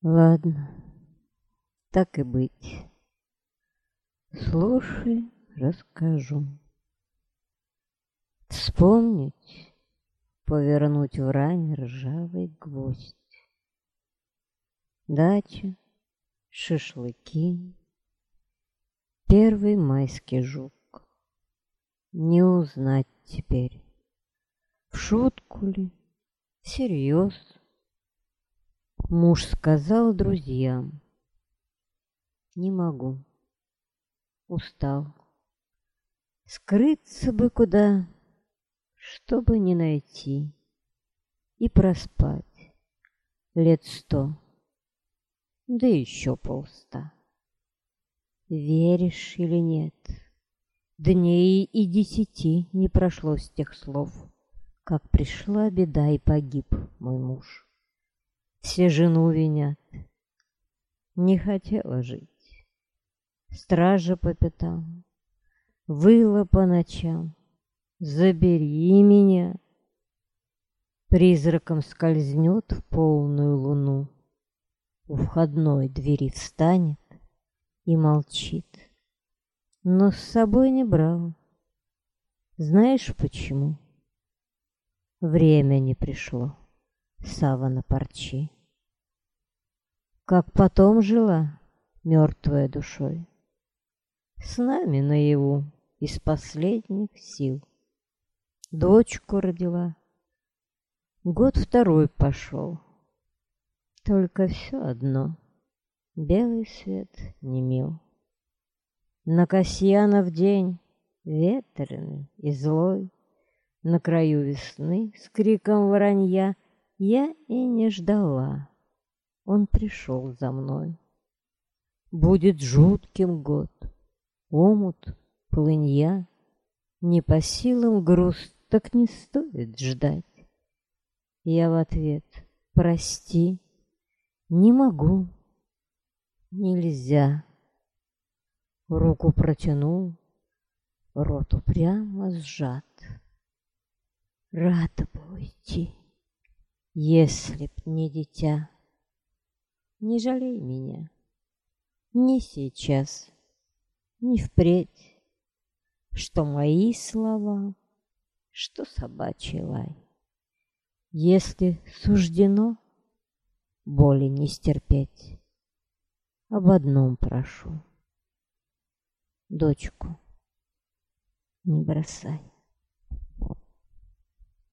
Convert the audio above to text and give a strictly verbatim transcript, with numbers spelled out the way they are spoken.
Ладно, так и быть. Слушай, расскажу. Вспомнить, повернуть в раме ржавый гвоздь. Дача, шашлыки, первый майский жук. Не узнать теперь, в шутку ли, всерьез. Муж сказал друзьям: не могу, устал. Скрыться бы куда, чтобы не найти, и проспать лет сто, да еще полста. Веришь или нет, дней и десяти не прошло с тех слов, как пришла беда и погиб мой муж. Все жену винят, не хотела жить, стража по пятам, выла по ночам: забери меня. Призраком скользнет в полную луну, у входной двери встанет и молчит, но с собой не брал. Знаешь почему? Время не пришло, сава на парчи. Как потом жила, мертвая душой, с нами наяву из последних сил. Дочку родила, год второй пошел, только все одно белый свет не мил. На Касьянов день, ветреный и злой, на краю весны с криком воронья, я и не ждала, он пришел за мной. Будет жутким год, омут, плынья, не по силам груз, так не стоит ждать. Я в ответ: прости, не могу, нельзя. Руку протянул, рот упрямо сжат. Рада бы уйти, если б не дитя. Не жалей меня, ни сейчас, ни впредь, что мои слова, что собачий лай. Если суждено боли не стерпеть, об одном прошу: дочку не бросай.